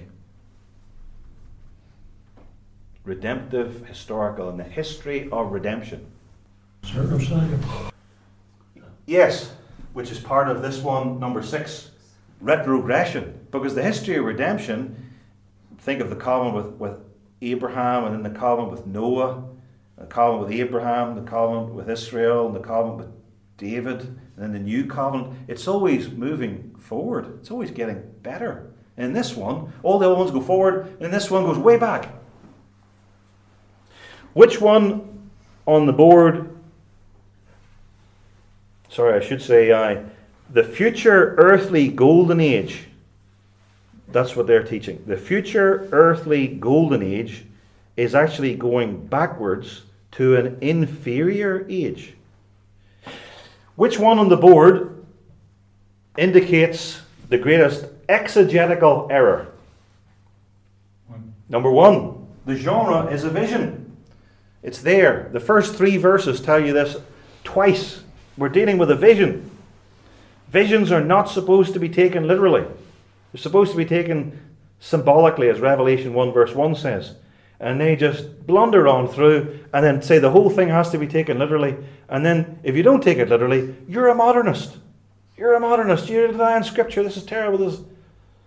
Redemptive historical, in the history of redemption. Circumcision. Yes, which is part of this one, number 6, retrogression. Because the history of redemption, think of the covenant with Abraham, and then the covenant with Noah, the covenant with Abraham, the covenant with Israel, and the covenant with David, and then the new covenant. It's always moving forward. It's always getting better. And in this one, all the other ones go forward, and this one goes way back. Which one on the board? Sorry, I should say the future earthly golden age. That's what they're teaching. The future earthly golden age is actually going backwards to an inferior age. Which one on the board indicates the greatest exegetical error. Number one, the genre is a vision. It's there. The first 3 verses tell you this twice. We're dealing with a vision. Visions are not supposed to be taken literally. They're supposed to be taken symbolically, as Revelation 1 verse 1 says. And they just blunder on through and then say the whole thing has to be taken literally. And then if you don't take it literally, you're a modernist. You're a modernist. You're denying Scripture. This is terrible. This is...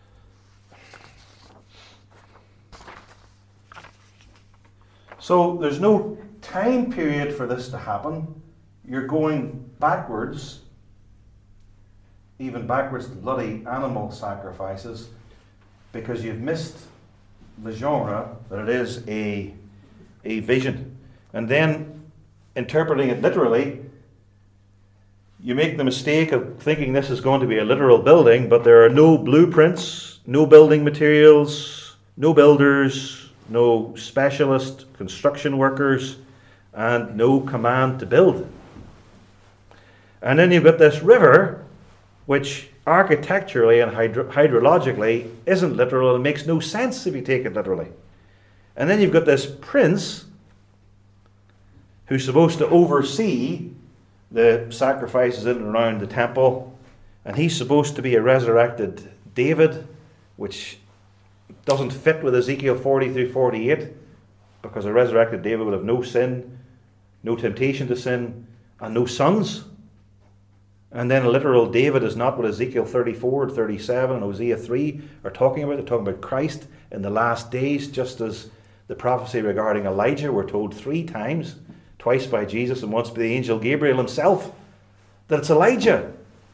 So there's no time period for this to happen. You're going backwards, even backwards to bloody animal sacrifices, because you've missed the genre that it is a vision. And then interpreting it literally, you make the mistake of thinking this is going to be a literal building, but there are no blueprints, no building materials, no builders, no specialist construction workers, and no command to build. And then you've got this river, which architecturally and hydrologically isn't literal and makes no sense if you take it literally. And then you've got this prince who's supposed to oversee the sacrifices in and around the temple, and he's supposed to be a resurrected David, which doesn't fit with Ezekiel 40 through 48, because a resurrected David would have no sin, no temptation to sin, and no sons. And then a literal David is not what Ezekiel 34, 37, and Hosea 3 are talking about. They're talking about Christ in the last days, just as the prophecy regarding Elijah were told 3 times, twice by Jesus and once by the angel Gabriel himself, that it's Elijah.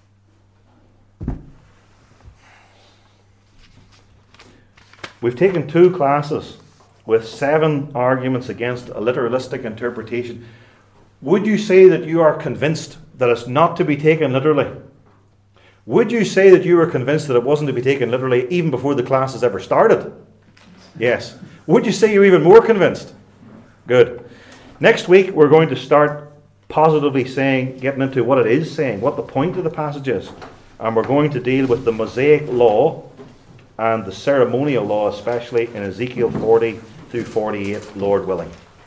We've taken 2 classes with 7 arguments against a literalistic interpretation. Would you say that you are convinced that it's not to be taken literally? Would you say that you were convinced that it wasn't to be taken literally even before the classes ever started? Yes. Would you say you're even more convinced? Good. Next week we're going to start positively getting into what it is saying, what the point of the passage is. And we're going to deal with the Mosaic law and the ceremonial law, especially in Ezekiel 40 through 48, Lord willing.